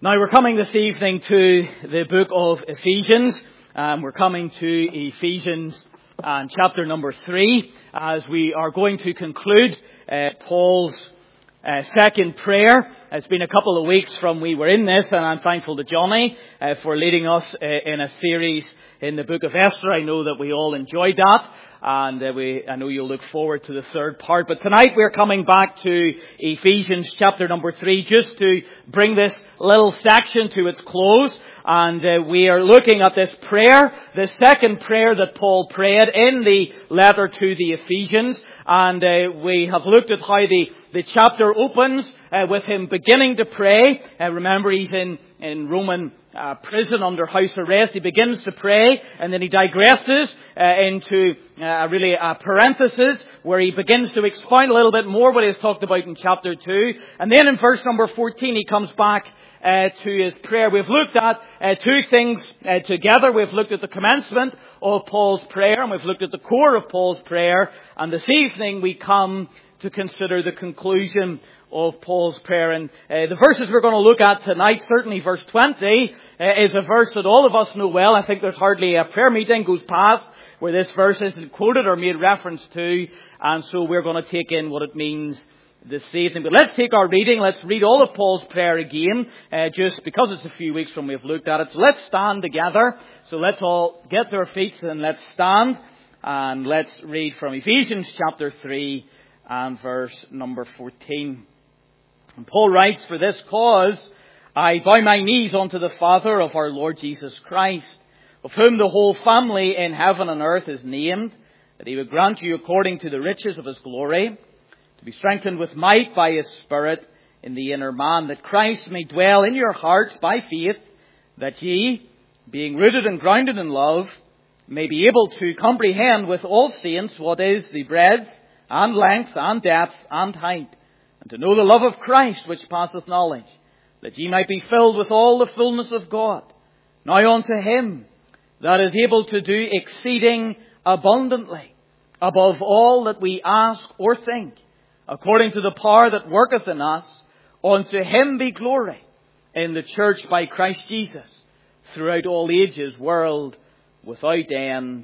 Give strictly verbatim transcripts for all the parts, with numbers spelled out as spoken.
Now we're coming this evening to the book of Ephesians. Um, we're coming to Ephesians um, chapter number three as we are going to conclude uh, Paul's uh, second prayer. It's been a couple of weeks from we were in this, and I'm thankful to Johnny uh, for leading us uh, in a series in the book of Esther. I know that we all enjoyed that. And uh, we, I know you'll look forward to the third part. But tonight we're coming back to Ephesians chapter number three just to bring this little section to its close. And uh, we are looking at this prayer, the second prayer that Paul prayed in the letter to the Ephesians. And uh, we have looked at how the, the chapter opens uh, with him beginning to pray. Uh, remember, he's in, in Roman Uh, prison under house arrest. He begins to pray, and then he digresses uh, into uh, really a parenthesis where he begins to expound a little bit more what he's talked about in chapter two. And then in verse number fourteen, he comes back uh, to his prayer. We've looked at uh, two things uh, together. We've looked at the commencement of Paul's prayer, and we've looked at the core of Paul's prayer. And this evening we come to consider the conclusion of Paul's prayer. And uh, the verses we're going to look at tonight, certainly verse twenty, uh, is a verse that all of us know well. I think there's hardly a prayer meeting goes past where this verse isn't quoted or made reference to. And so we're going to take in what it means this evening. But let's take our reading. Let's read all of Paul's prayer again, uh, just because it's a few weeks from we've looked at it. So let's stand together. So let's all get to our feet and let's stand. And let's read from Ephesians chapter three and verse number fourteen. And Paul writes, "For this cause I bow my knees unto the Father of our Lord Jesus Christ, of whom the whole family in heaven and earth is named, that he would grant you according to the riches of his glory, to be strengthened with might by his Spirit in the inner man, that Christ may dwell in your hearts by faith, that ye, being rooted and grounded in love, may be able to comprehend with all saints what is the breadth and length and depth and height, and to know the love of Christ which passeth knowledge, that ye might be filled with all the fullness of God. Now unto him that is able to do exceeding abundantly, above all that we ask or think, according to the power that worketh in us, unto him be glory in the church by Christ Jesus, throughout all ages, world without end.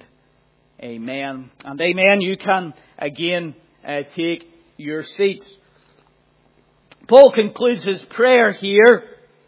Amen." And amen. You can again uh, take your seats. Paul concludes his prayer here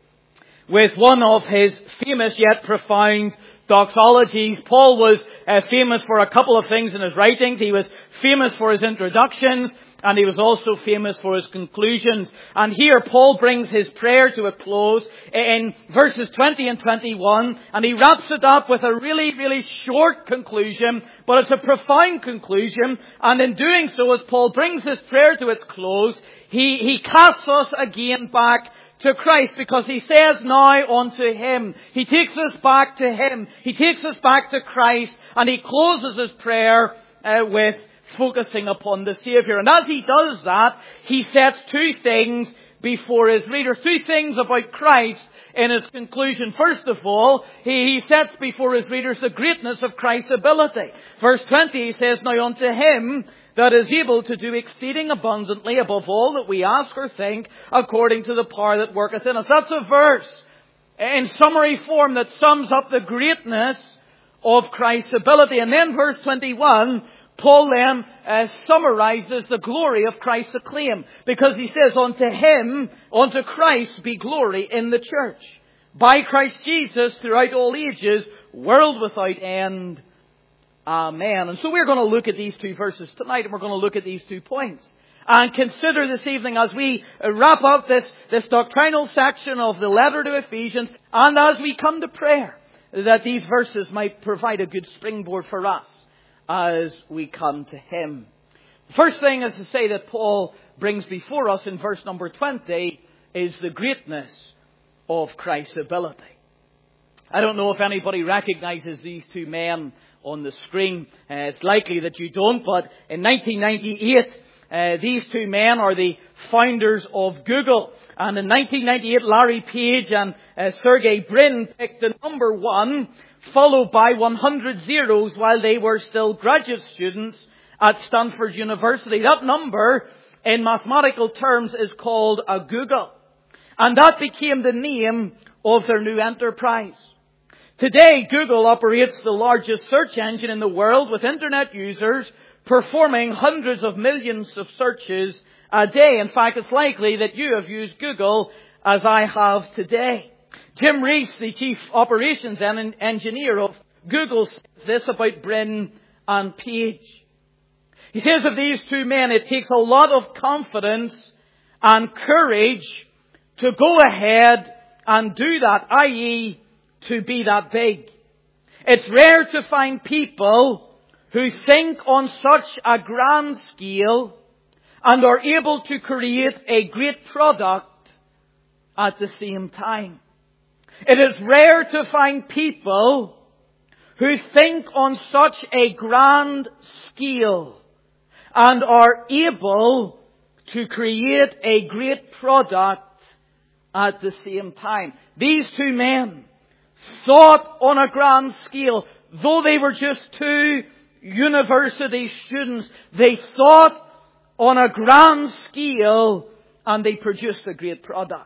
with one of his famous yet profound doxologies. Paul was uh, famous for a couple of things in his writings. He was famous for his introductions, and he was also famous for his conclusions. And here Paul brings his prayer to a close in verses twenty and twenty-one, and he wraps it up with a really, really short conclusion, but it's a profound conclusion. And in doing so, as Paul brings his prayer to its close, he, he casts us again back to Christ, because he says now unto him. He takes us back to him. He takes us back to Christ, and he closes his prayer uh, with focusing upon the Saviour. And as he does that, he sets two things before his readers. Two things about Christ in his conclusion. First of all, he, he sets before his readers the greatness of Christ's ability. Verse twenty, he says, "Now unto him that is able to do exceeding abundantly above all that we ask or think, according to the power that worketh in us." That's a verse in summary form that sums up the greatness of Christ's ability. And then verse twenty-one, Paul then uh, summarizes the glory of Christ's acclaim, because he says, "Unto him, unto Christ be glory in the church, by Christ Jesus throughout all ages, world without end. Amen." And so we're going to look at these two verses tonight, and we're going to look at these two points and consider this evening, as we wrap up this, this doctrinal section of the letter to Ephesians, and as we come to prayer, that these verses might provide a good springboard for us as we come to him. The first thing is to say that Paul brings before us in verse number twenty is the greatness of Christ's ability. I don't know if anybody recognizes these two men on the screen. Uh, it's likely that you don't, but in nineteen ninety-eight, uh, these two men are the founders of Google. And in nineteen ninety-eight, Larry Page and uh, Sergey Brin picked the number one, followed by one hundred zeros while they were still graduate students at Stanford University. That number, in mathematical terms, is called a Google. And that became the name of their new enterprise. Today, Google operates the largest search engine in the world, with internet users performing hundreds of millions of searches a day. In fact, it's likely that you have used Google as I have today. Jim Reese, the chief operations en- engineer of Google, says this about Brin and Page. He says of these two men, it takes a lot of confidence and courage to go ahead and do that, that is to be that big. It's rare to find people who think on such a grand scale and are able to create a great product at the same time. It is rare to find people who think on such a grand scale and are able to create a great product at the same time. These two men thought on a grand scale. Though they were just two university students, they thought on a grand scale and they produced a great product.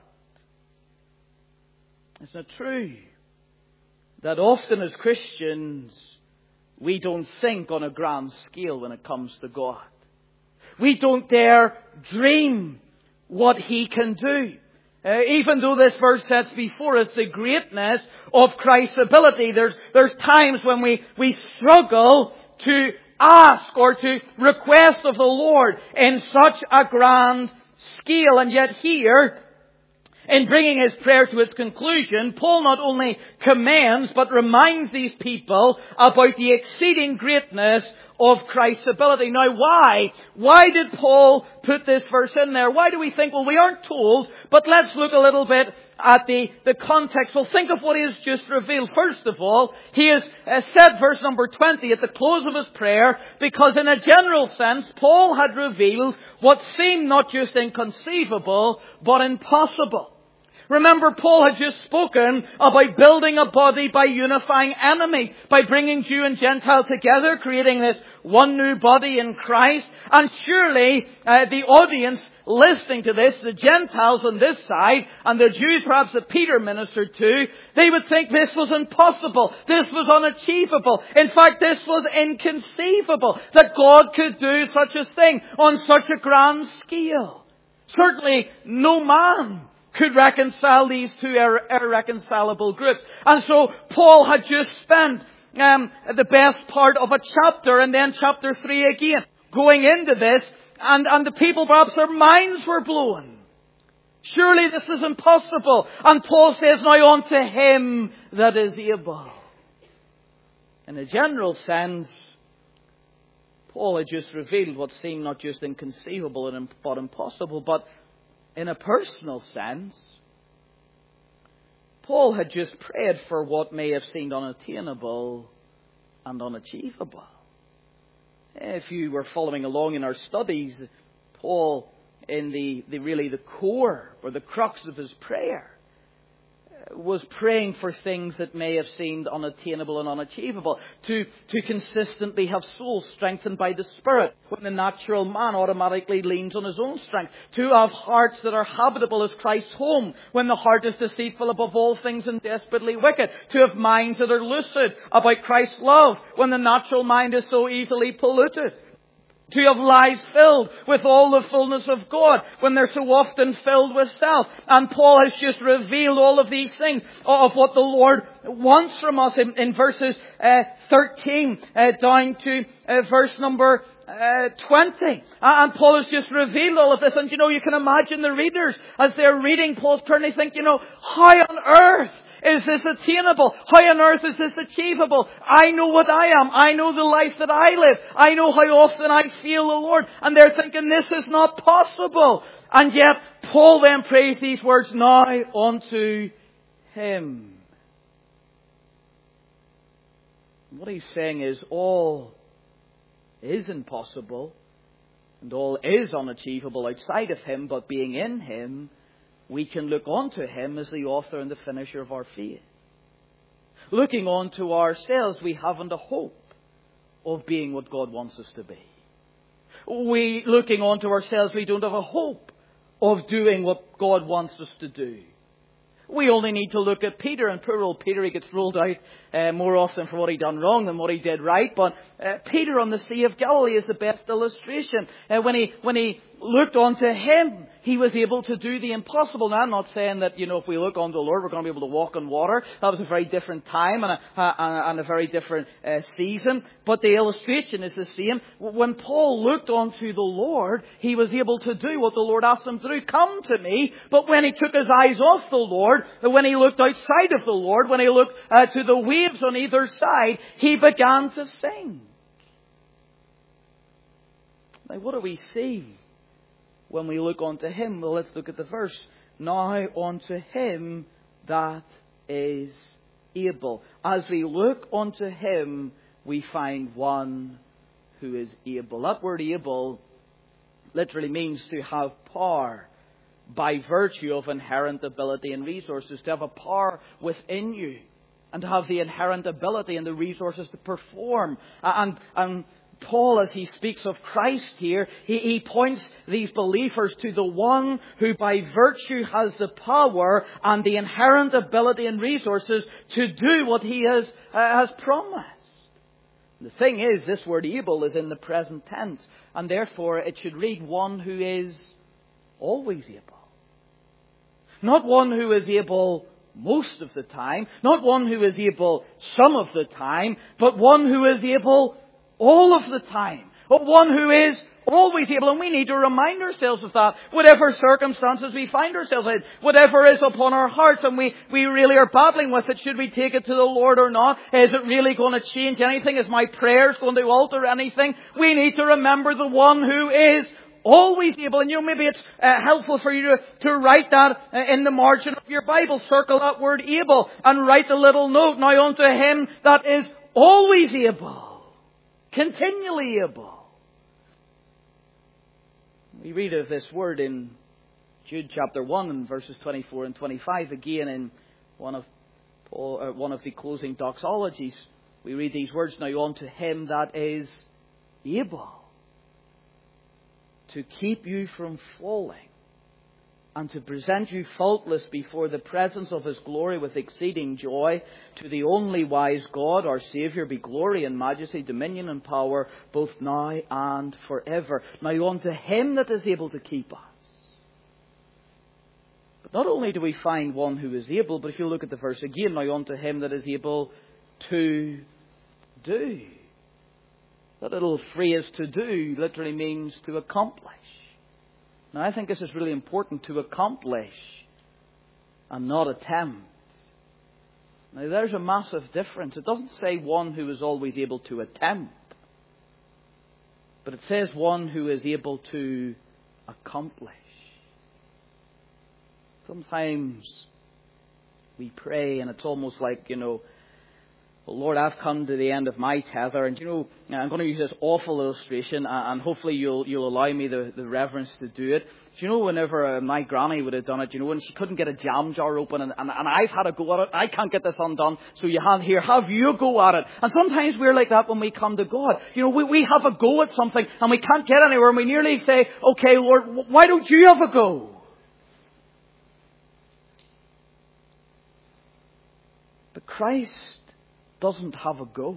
Isn't it true that often as Christians we don't think on a grand scale when it comes to God? We don't dare dream what He can do. Uh, even though this verse sets before us the greatness of Christ's ability, there's, there's times when we, we struggle to ask or to request of the Lord in such a grand scale. And yet here, in bringing his prayer to its conclusion, Paul not only commands but reminds these people about the exceeding greatness of Christ's ability. Now why? Why did Paul put this verse in there? Why do we think, well, we aren't told, but let's look a little bit at the, the context. Well, think of what he has just revealed. First of all, he has uh, said verse number twenty at the close of his prayer, because in a general sense, Paul had revealed what seemed not just inconceivable, but impossible. Remember, Paul had just spoken about building a body by unifying enemies, by bringing Jew and Gentile together, creating this one new body in Christ. And surely uh, the audience listening to this, the Gentiles on this side, and the Jews perhaps that Peter ministered to, they would think this was impossible. This was unachievable. In fact, this was inconceivable, that God could do such a thing on such a grand scale. Certainly no man could reconcile these two ir- irreconcilable groups. And so Paul had just spent um, the best part of a chapter, and then chapter three again, going into this, and, and the people, perhaps their minds were blown. Surely this is impossible. And Paul says, now unto him that is able. In a general sense, Paul had just revealed what seemed not just inconceivable but impossible, but in a personal sense, Paul had just prayed for what may have seemed unattainable and unachievable. If you were following along in our studies, Paul, in the, the really the core or the crux of his prayer, was praying for things that may have seemed unattainable and unachievable. To, to consistently have souls strengthened by the Spirit, when the natural man automatically leans on his own strength. To have hearts that are habitable as Christ's home, when the heart is deceitful above all things and desperately wicked. To have minds that are lucid about Christ's love, when the natural mind is so easily polluted. To have lives filled with all the fullness of God, when they're so often filled with self. And Paul has just revealed all of these things of what the Lord wants from us in, in verses uh, thirteen uh, down to uh, verse number uh, twenty. And Paul has just revealed all of this. And you know, you can imagine the readers, as they're reading Paul's prayer, they think, you know, how on earth is this attainable? How on earth is this achievable? I know what I am. I know the life that I live. I know how often I feel the Lord. And they're thinking this is not possible. And yet Paul then prays these words, now unto him. What he's saying is all is impossible and all is unachievable outside of him, but being in him, we can look onto him as the author and the finisher of our faith. Looking onto ourselves, we haven't a hope of being what God wants us to be. We, looking onto ourselves, we don't have a hope of doing what God wants us to do. We only need to look at Peter, and poor old Peter, he gets ruled out uh, more often for what he done wrong than what he did right. But uh, Peter on the Sea of Galilee is the best illustration. Uh, when he when he looked onto him, he was able to do the impossible. Now, I'm not saying that, you know, if we look onto the Lord, we're going to be able to walk on water. That was a very different time and a, uh, and a very different uh, season. But the illustration is the same. When Paul looked onto the Lord, he was able to do what the Lord asked him to do. Come to me. But when he took his eyes off the Lord, when he looked outside of the Lord, when he looked uh, to the waves on either side, he began to sink. Now, what do we see when we look unto him? Well, let's look at the verse. Now unto him that is able. As we look unto him, we find one who is able. That word able literally means to have power by virtue of inherent ability and resources. To have a power within you and to have the inherent ability and the resources to perform. And, and Paul, as he speaks of Christ here, he, he points these believers to the one who by virtue has the power and the inherent ability and resources to do what he has, uh, has promised. The thing is, this word able is in the present tense, and therefore it should read one who is always able. Not one who is able most of the time, not one who is able some of the time, but one who is able all of the time. But one who is always able. And we need to remind ourselves of that. Whatever circumstances we find ourselves in, whatever is upon our hearts and we, we really are battling with it, should we take it to the Lord or not? Is it really going to change anything? Is my prayers going to alter anything? We need to remember the one who is always able. And you know, maybe it's uh, helpful for you to, to write that uh, in the margin of your Bible. Circle that word able and write a little note. Now unto him that is always able. Continually able. We read of this word in Jude chapter one and verses twenty-four and twenty-five. Again in one of Paul, uh, one of the closing doxologies. We read these words, now unto him that is able to keep you from falling and to present you faultless before the presence of his glory with exceeding joy. To the only wise God, our Saviour, be glory and majesty, dominion and power, both now and forever. Now unto him that is able to keep us. But not only do we find one who is able, but if you look at the verse again, now unto him that is able to do. That little phrase to do literally means to accomplish. Now, I think this is really important, to accomplish and not attempt. Now, there's a massive difference. It doesn't say one who is always able to attempt, but it says one who is able to accomplish. Sometimes we pray and it's almost like, you know, well, Lord, I've come to the end of my tether, and you know, I'm going to use this awful illustration, and hopefully you'll you'll allow me the, the reverence to do it. Do you know, whenever uh, my granny would have done it, you know, when she couldn't get a jam jar open, and, and, and I've had a go at it, I can't get this undone, so you have here, have you a go at it. And sometimes we're like that when we come to God. You know, we, we have a go at something, and we can't get anywhere, and we nearly say, okay, Lord, why don't you have a go? But Christ doesn't have a go.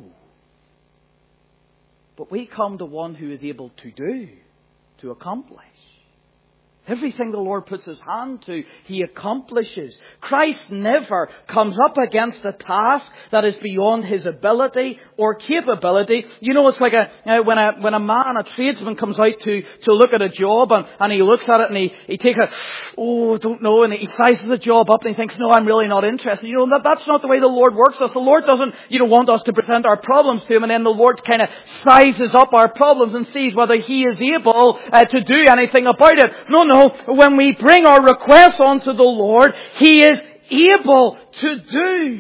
But we come to one who is able to do, to accomplish. Everything the Lord puts his hand to, he accomplishes. Christ never comes up against a task that is beyond his ability or capability. You know, it's like a uh, when a when a man, a tradesman, comes out to, to look at a job, and, and he looks at it and he, he takes a, oh, I don't know, and he sizes the job up and he thinks, no, I'm really not interested. You know, that, that's not the way the Lord works us. The Lord doesn't, you know, want us to present our problems to him, and then the Lord kind of sizes up our problems and sees whether he is able uh, to do anything about it. No, no. When we bring our requests onto the Lord, he is able to do.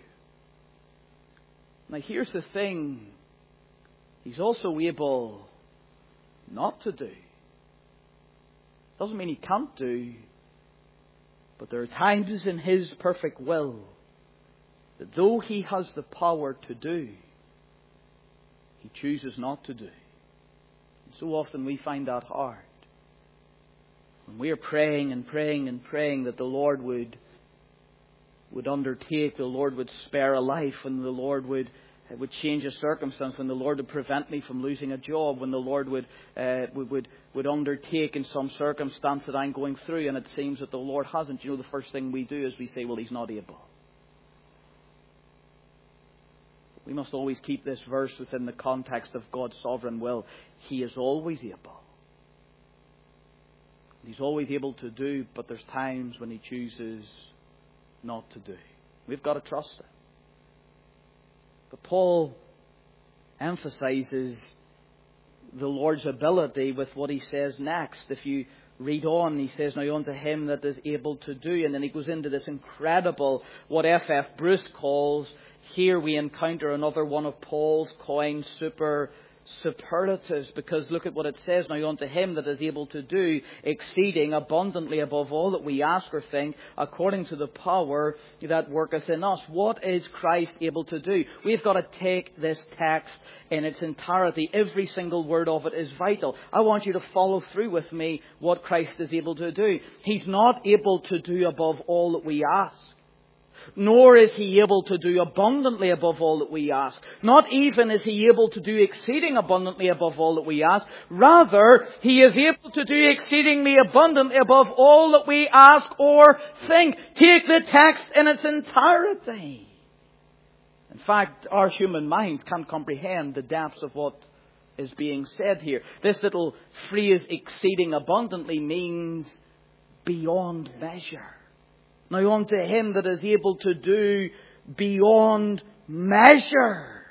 Now here's the thing. He's also able not to do. Doesn't mean he can't do. But there are times in his perfect will that though he has the power to do, he chooses not to do. And so often we find that hard. When we are praying and praying and praying that the Lord would would undertake, the Lord would spare a life, when the Lord would would change a circumstance, when the Lord would prevent me from losing a job, when the Lord would uh, would, would would undertake in some circumstance that I'm going through, and it seems that the Lord hasn't. You know, the first thing we do is we say, well, He's not able. We must always keep this verse within the context of God's sovereign will. He is always able. He's always able to do, but there's times when He chooses not to do. We've got to trust Him. But Paul emphasizes the Lord's ability with what he says next. If you read on, he says, now unto Him that is able to do. And then he goes into this incredible, what F F Bruce calls, here we encounter another one of Paul's coined super superlatives, because look at what it says. Now unto Him that is able to do exceeding abundantly above all that we ask or think, according to the power that worketh in us. What is Christ able to do? We've got to take this text in its entirety. Every single word of it is vital. I want you to follow through with me what Christ is able to do. He's not able to do above all that we ask. Nor is He able to do abundantly above all that we ask. Not even is He able to do exceeding abundantly above all that we ask. Rather, He is able to do exceedingly abundantly above all that we ask or think. Take the text in its entirety. In fact, our human minds can't comprehend the depths of what is being said here. This little phrase, exceeding abundantly, means beyond measure. Now unto Him that is able to do beyond measure,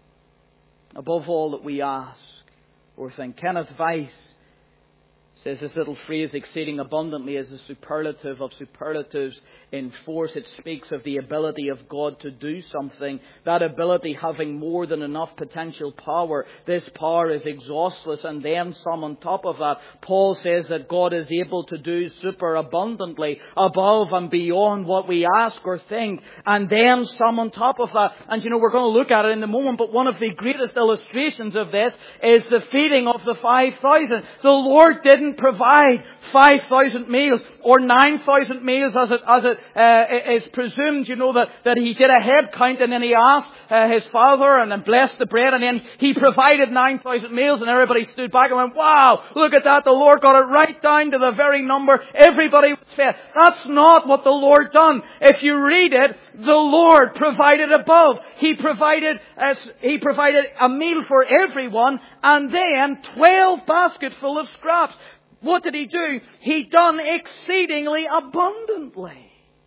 above all that we ask or think. Kenneth Weiss says this little phrase, exceeding abundantly, is a superlative of superlatives in force. It speaks of the ability of God to do something. That ability having more than enough potential power. This power is exhaustless, and then some on top of that. Paul says that God is able to do super abundantly above and beyond what we ask or think. And then some on top of that. And you know, we're going to look at it in a moment, but one of the greatest illustrations of this is the feeding of the five thousand. The Lord didn't provide five thousand meals or nine thousand meals as it, as it uh, is presumed, you know, that, that He did a head count and then He asked uh, His Father and then blessed the bread and then He provided nine thousand meals, and everybody stood back and went, wow, look at that, the Lord got it right down to the very number. Everybody was fed. That's not what the Lord done. If you read it, the Lord provided above. He provided, uh, He provided a meal for everyone, and then twelve baskets full of scraps. What did He do? He done exceedingly abundantly.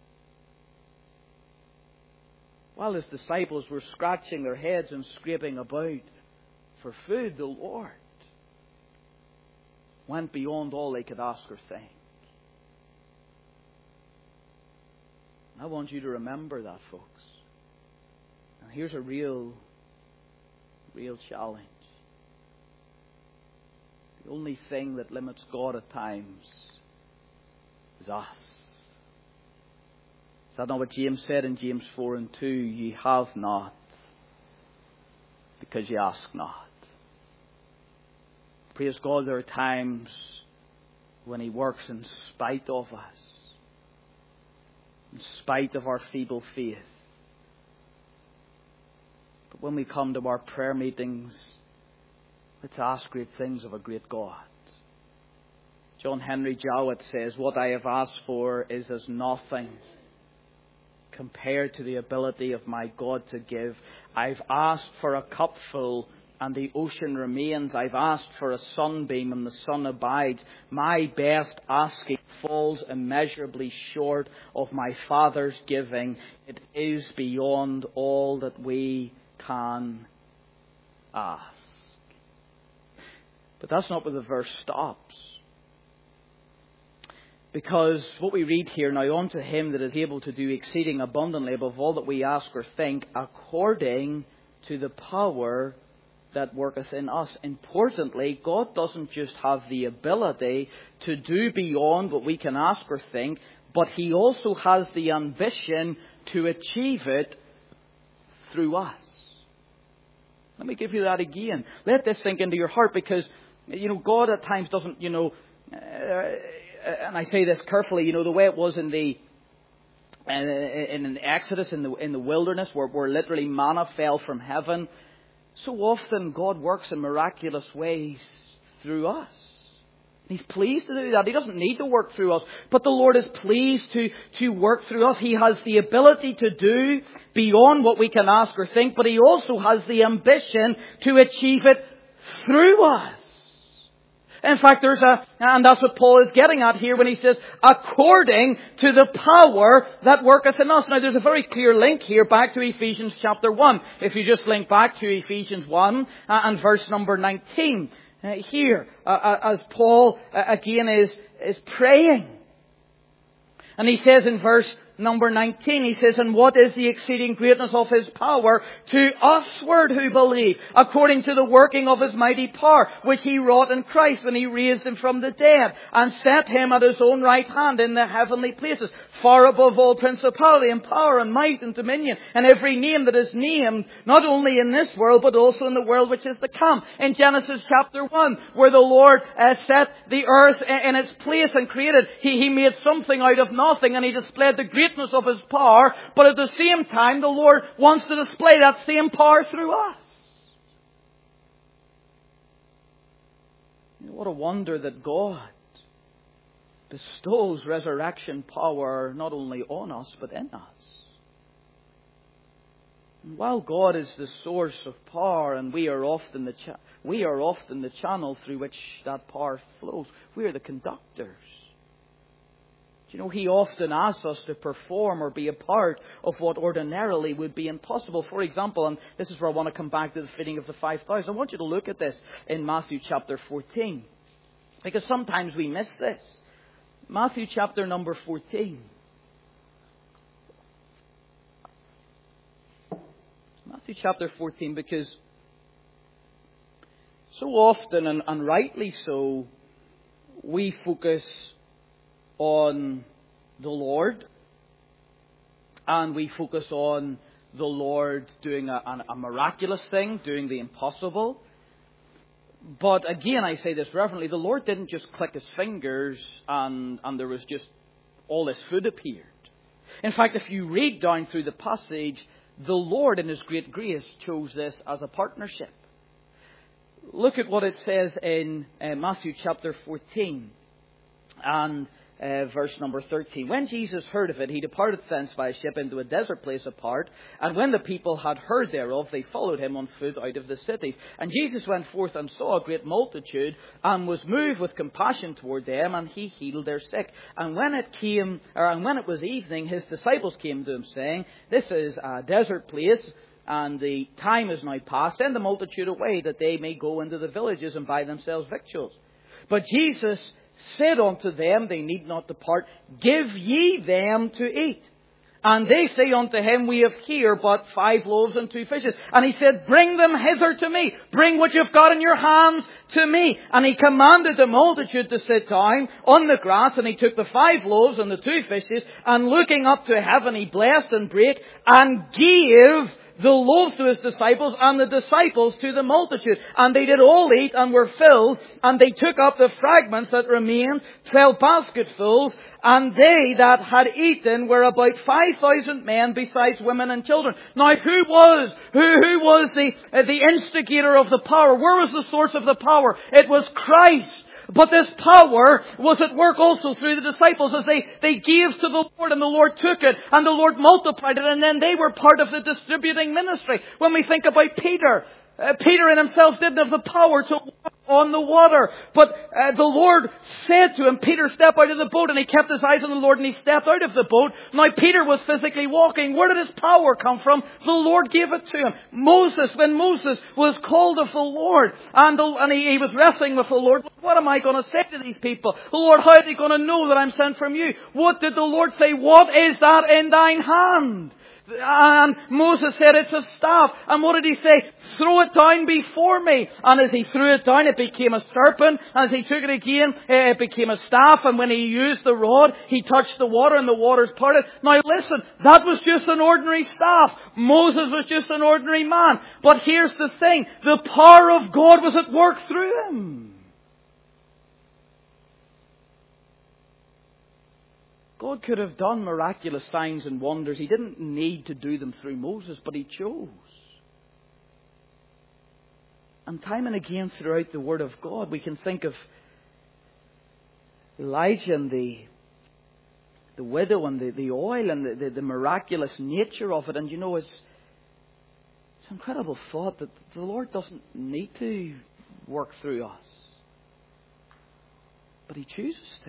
While His disciples were scratching their heads and scraping about for food, the Lord went beyond all they could ask or think. I want you to remember that, folks. Now here's a real, real challenge. The only thing that limits God at times is us. Is that not what James said in James four and two? Ye have not because ye ask not. Praise God, there are times when He works in spite of us, in spite of our feeble faith. But when we come to our prayer meetings, let's ask great things of a great God. John Henry Jowett says, what I have asked for is as nothing compared to the ability of my God to give. I've asked for a cupful and the ocean remains. I've asked for a sunbeam and the sun abides. My best asking falls immeasurably short of my Father's giving. It is beyond all that we can ask. But that's not where the verse stops. Because what we read here, now unto Him that is able to do exceeding abundantly above all that we ask or think, according to the power that worketh in us. Importantly, God doesn't just have the ability to do beyond what we can ask or think, but He also has the ambition to achieve it through us. Let me give you that again. Let this sink into your heart, because, you know, God at times doesn't, you know, uh, and I say this carefully, you know, the way it was in the in, in Exodus, in the in the wilderness, where, where literally manna fell from heaven. So often God works in miraculous ways through us. He's pleased to do that. He doesn't need to work through us. But the Lord is pleased to, to work through us. He has the ability to do beyond what we can ask or think. But He also has the ambition to achieve it through us. In fact, there's a, and that's what Paul is getting at here when he says, according to the power that worketh in us. Now, there's a very clear link here back to Ephesians chapter one. If you just link back to Ephesians one uh, and verse number nineteen. Uh, here, uh, as Paul uh, again is, is praying. And he says in verse number nineteen, he says, and what is the exceeding greatness of His power to usward who believe, according to the working of His mighty power, which He wrought in Christ when He raised Him from the dead, and set Him at His own right hand in the heavenly places, far above all principality and power and might and dominion, and every name that is named, not only in this world, but also in the world which is to come. In Genesis chapter one, where the Lord uh, set the earth in its place and created, He, he made something out of nothing, and He displayed the great of His power, but at the same time the Lord wants to display that same power through us. What a wonder that God bestows resurrection power not only on us but in us. And while God is the source of power and we are often the cha- we are often the channel through which that power flows, we are the conductors. You know, He often asks us to perform or be a part of what ordinarily would be impossible. For example, and this is where I want to come back to the feeding of the five thousand. I want you to look at this in Matthew chapter fourteen. Because sometimes we miss this. Matthew chapter number fourteen. Matthew chapter fourteen, because so often, and, and rightly so, we focus on the Lord, and we focus on the Lord doing a, a miraculous thing, doing the impossible. But again, I say this reverently, the Lord didn't just click His fingers and, and there was just all this food appeared. In fact, if you read down through the passage, the Lord in His great grace chose this as a partnership. Look at what it says in uh, Matthew chapter fourteen and Uh, verse number thirteen. When Jesus heard of it, He departed thence by a ship into a desert place apart. And when the people had heard thereof, they followed Him on foot out of the cities. And Jesus went forth and saw a great multitude, and was moved with compassion toward them, and He healed their sick. And when it came, or and when it was evening, His disciples came to Him, saying, This is a desert place, and the time is now past. Send the multitude away, that they may go into the villages and buy themselves victuals. But Jesus said unto them, they need not depart, give ye them to eat. And they say unto Him, we have here but five loaves and two fishes. And He said, bring them hither to me. Bring what you've got in your hands to me. And He commanded the multitude to sit down on the grass. And He took the five loaves and the two fishes, and looking up to heaven, He blessed and brake, and gave the loaves to His disciples, and the disciples to the multitude. And they did all eat and were filled, and they took up the fragments that remained, twelve basketfuls, and they that had eaten were about five thousand men, besides women and children. Now, who was, who, who was the, uh, the instigator of the power? Where was the source of the power? It was Christ. But this power was at work also through the disciples as they, they gave to the Lord, and the Lord took it, and the Lord multiplied it, and then they were part of the distributing ministry. When we think about Peter, uh, Peter in himself didn't have the power to walk on the water. But uh, the Lord said to him, Peter, step out of the boat. And he kept his eyes on the Lord and he stepped out of the boat. Now Peter was physically walking. Where did his power come from? The Lord gave it to him. Moses, when Moses was called of the Lord and, the, and he, he was wrestling with the Lord, what am I going to say to these people? The Lord, how are they going to know that I'm sent from you? What did the Lord say? What is that in thine hand? And Moses said, it's a staff. And what did he say? Throw it down before me. And as he threw it down, it became a serpent. As he took it again, it became a staff. And when he used the rod, he touched the water and the waters parted. Now listen, that was just an ordinary staff. Moses was just an ordinary man. But here's the thing. The power of God was at work through him. God could have done miraculous signs and wonders. He didn't need to do them through Moses, but He chose. And time and again throughout the Word of God, we can think of Elijah and the, the widow and the, the oil and the, the, the miraculous nature of it. And you know, it's, it's an incredible thought that the Lord doesn't need to work through us. But He chooses to.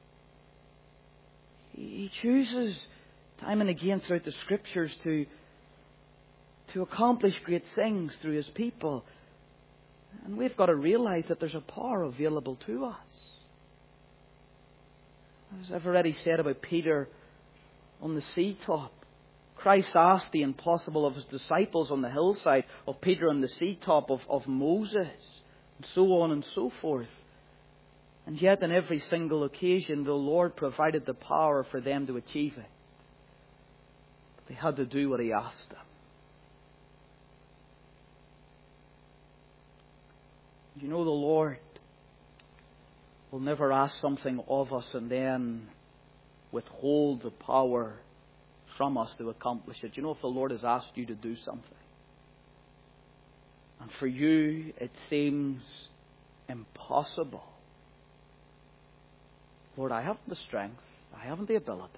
He chooses time and again throughout the Scriptures to, to accomplish great things through His people. And we've got to realize that there's a power available to us. As I've already said about Peter on the sea top, Christ asked the impossible of His disciples on the hillside, of Peter on the sea top, of, of Moses, and so on and so forth. And yet on every single occasion the Lord provided the power for them to achieve it. But they had to do what He asked them. You know, the Lord will never ask something of us and then withhold the power from us to accomplish it. You know, if the Lord has asked you to do something, and for you it seems impossible, Lord, I haven't the strength, I haven't the ability.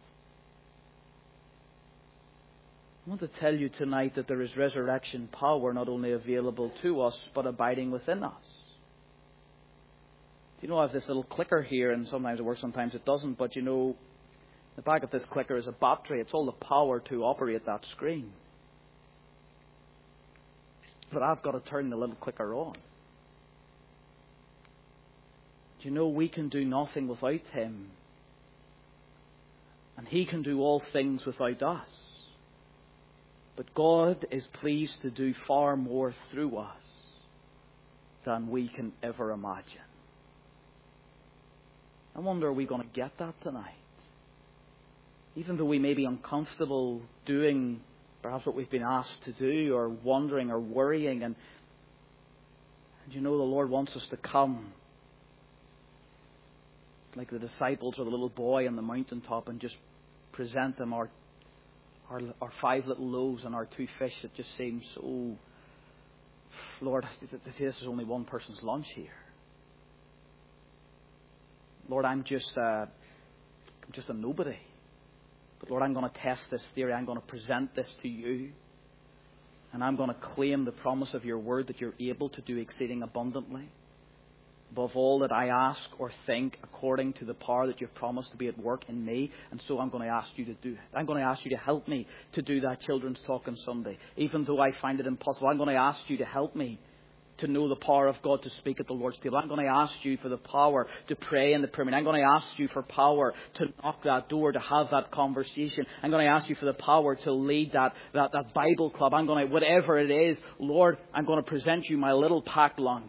I want to tell you tonight that there is resurrection power not only available to us, but abiding within us. Do you know I have this little clicker here, and sometimes it works, sometimes it doesn't, but you know, the back of this clicker is a battery. It's all the power to operate that screen. But I've got to turn the little clicker on. Do you know we can do nothing without Him? And He can do all things without us. But God is pleased to do far more through us than we can ever imagine. I wonder, are we going to get that tonight? Even though we may be uncomfortable doing perhaps what we've been asked to do, or wondering or worrying, and, and you know the Lord wants us to come like the disciples or the little boy on the mountaintop and just present Him our Our, our five little loaves and our two fish that just seem so, Lord, this is only one person's lunch here. Lord, I'm just, uh, I'm just a nobody. But Lord, I'm going to test this theory. I'm going to present this to You. And I'm going to claim the promise of Your word that You're able to do exceeding abundantly, above all that I ask or think, according to the power that You've promised to be at work in me. And so I'm going to ask You to do it. I'm going to ask You to help me to do that children's talk on Sunday. Even though I find it impossible, I'm going to ask You to help me to know the power of God to speak at the Lord's table. I'm going to ask You for the power to pray in the prayer meeting. I'm going to ask You for power to knock that door, to have that conversation. I'm going to ask You for the power to lead that, that, that Bible club. I'm going to, whatever it is, Lord, I'm going to present You my little packed lunch.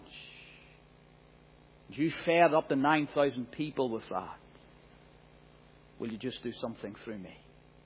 You fed up to nine thousand people with that. Will You just do something through me?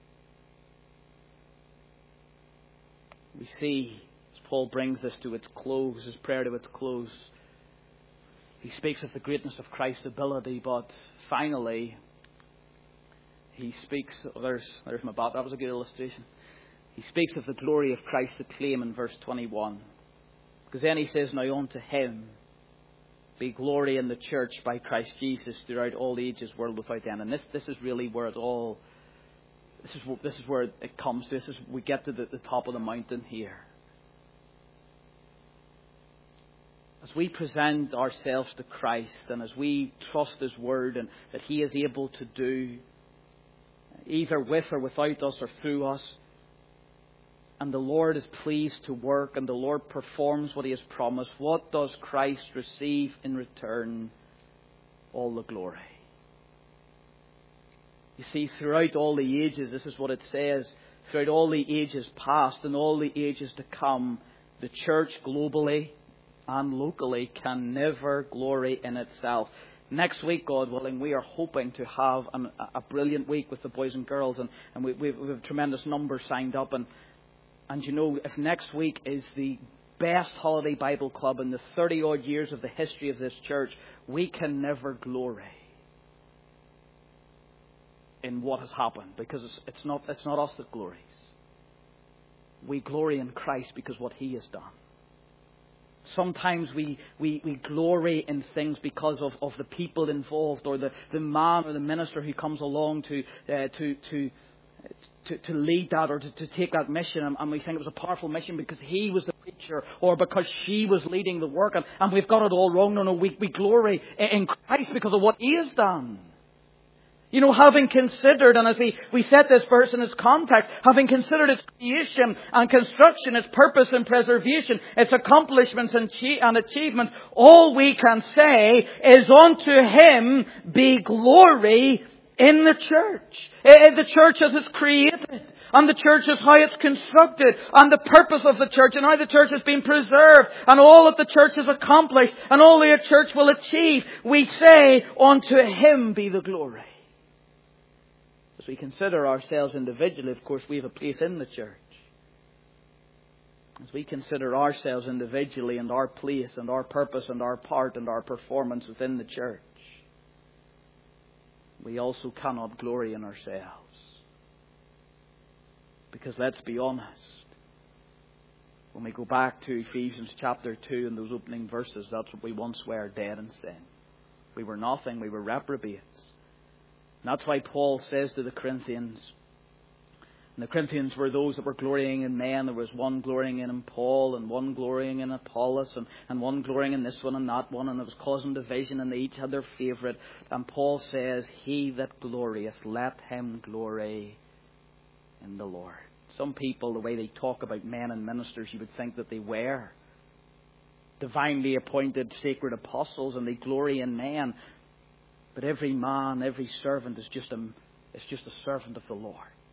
We see, as Paul brings this to its close, his prayer to its close, he speaks of the greatness of Christ's ability, but finally, he speaks, oh, there's, there's my bat, that was a good illustration. He speaks of the glory of Christ's acclaim in verse twenty-one. Because then he says, now unto Him be glory in the church by Christ Jesus throughout all ages, world without end. And this, this is really where it all, this is, this is where it comes to. This is, we get to the, the top of the mountain here. As we present ourselves to Christ, and as we trust His word, and that He is able to do, either with or without us or through us, and the Lord is pleased to work, and the Lord performs what He has promised, what does Christ receive in return? All the glory. You see, throughout all the ages, this is what it says, throughout all the ages past and all the ages to come, the church globally and locally can never glory in itself. Next week, God willing, we are hoping to have an, a brilliant week with the boys and girls, and, and we, we've, we have tremendous numbers signed up, and And you know, if next week is the best holiday Bible club in the thirty-odd years of the history of this church, we can never glory in what has happened, because it's, it's not it's not us that glories. We glory in Christ because what He has done. Sometimes we, we, we glory in things because of, of the people involved, or the, the man or the minister who comes along to uh, to to to to lead that, or to, to take that mission, and, and we think it was a powerful mission because he was the preacher or because she was leading the work, and, and we've got it all wrong. No, no, we, we glory in Christ because of what He has done. You know, having considered, and as we, we set this verse in its context, having considered its creation and construction, its purpose and preservation, its accomplishments and, che- and achievements, all we can say is unto Him be glory in the church. The church as it's created, and the church is how it's constructed, and the purpose of the church, and how the church has been preserved, and all that the church has accomplished, and all the church will achieve. We say, unto Him be the glory. As we consider ourselves individually, of course, we have a place in the church. As we consider ourselves individually and our place and our purpose and our part and our performance within the church, we also cannot glory in ourselves. Because let's be honest, when we go back to Ephesians chapter two and those opening verses, that's what we once were, dead in sin. We were nothing, we were reprobates. And that's why Paul says to the Corinthians, and the Corinthians were those that were glorying in men. There was one glorying in Paul, and one glorying in Apollos, and, and one glorying in this one and that one, and it was causing division, and they each had their favourite. And Paul says, He that glorieth, let him glory in the Lord. Some people, the way they talk about men and ministers, you would think that they were divinely appointed sacred apostles, and they glory in men. But every man, every servant is just a, is just a servant of the Lord.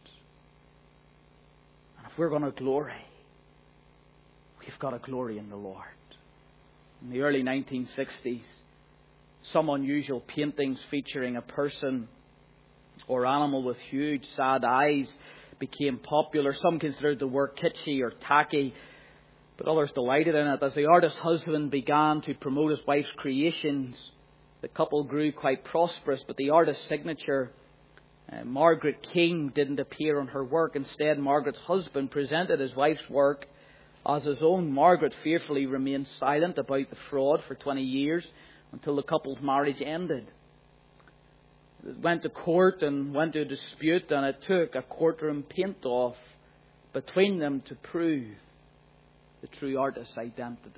And if we're going to glory, we've got to glory in the Lord. In the early nineteen sixties, some unusual paintings featuring a person or animal with huge sad eyes became popular. Some considered the work kitschy or tacky, but others delighted in it. As the artist's husband began to promote his wife's creations, the couple grew quite prosperous, but the artist's signature, uh, Margaret King, didn't appear on her work. Instead, Margaret's husband presented his wife's work as his own. Margaret fearfully remained silent about the fraud for twenty years until the couple's marriage ended. It went to court and went to a dispute, and it took a courtroom paint-off between them to prove the true artist's identity.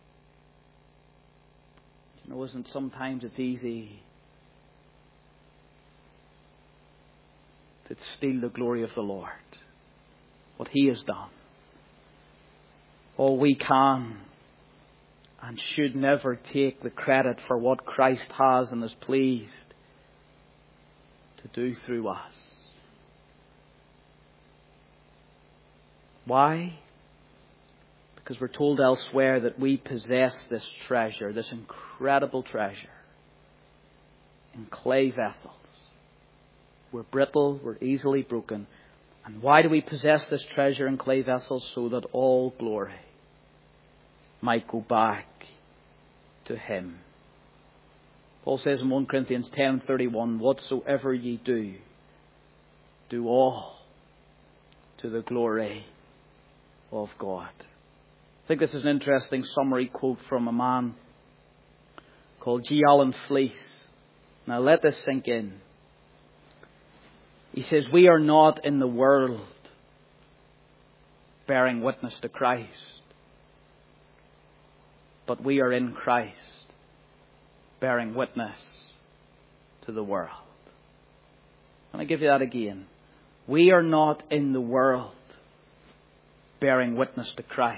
You know, isn't sometimes it's easy to steal the glory of the Lord, what He has done. All we can and should never take the credit for what Christ has and is pleased to do through us. Why? Because we're told elsewhere that we possess this treasure, this incredible treasure, in clay vessels. We're brittle, we're easily broken. And why do we possess this treasure in clay vessels? So that all glory might go back to Him. Paul says in First Corinthians ten thirty-one, whatsoever ye do, do all to the glory of God. I think this is an interesting summary quote from a man called G. Allen Fleece. Now let this sink in. He says, we are not in the world bearing witness to Christ, but we are in Christ bearing witness to the world. Let me give you that again. We are not in the world bearing witness to Christ,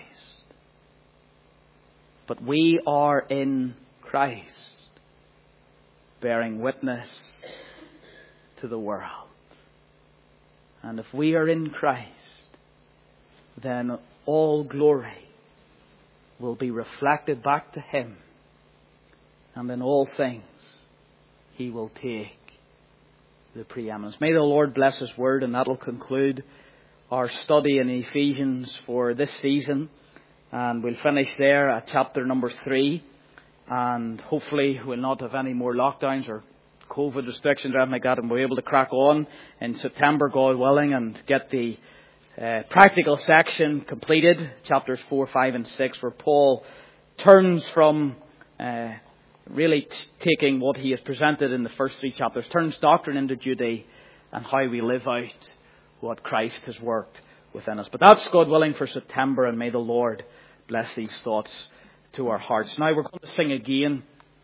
but we are in Christ, bearing witness to the world. And if we are in Christ, then all glory will be reflected back to Him. And in all things, He will take the preeminence. May the Lord bless His word, and that will conclude our study in Ephesians for this season. And we'll finish there at chapter number three. And hopefully we'll not have any more lockdowns or COVID restrictions or anything like that, and we'll be able to crack on in September, God willing, and get the uh, practical section completed, chapters four, five, and six, where Paul turns from uh, really t- taking what he has presented in the first three chapters, turns doctrine into duty, and how we live out what Christ has worked within us. But that's, God willing, for September, and may the Lord bless these thoughts to our hearts. Now we're going to sing again.